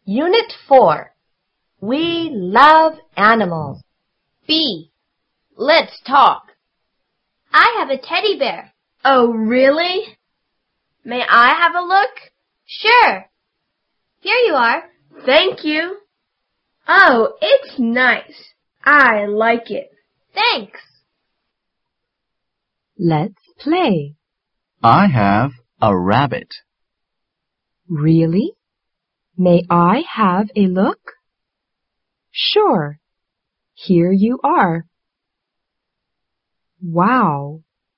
Unit 4. We love animals. B. Let's talk. I have a teddy bear. Oh, really? May I have a look? Sure. Here you are. Thank you. Oh, it's nice. I like it. Thanks. Let's play. I have a rabbit. Really? May I have a look? Sure. Here you are. Wow.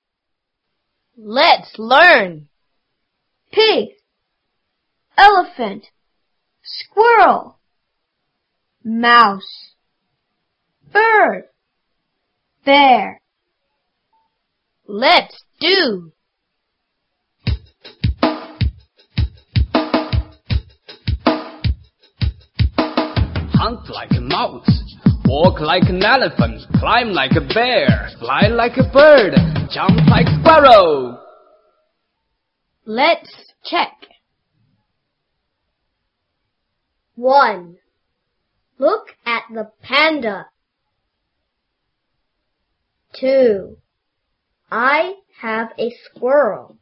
Let's learn. Pig, elephant, squirrel, mouse, bird, bear. Let's do. Hunt like a mouse, walk like an elephant, climb like a bear, fly like a bird, jump like squirrel. Let's check. 1. Look at the panda. 2. I have a squirrel.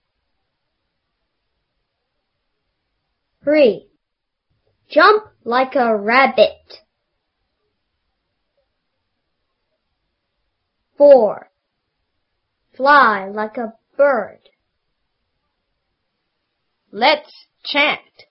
3. Jump like a rabbit. 4. Fly like a bird. Let's chant.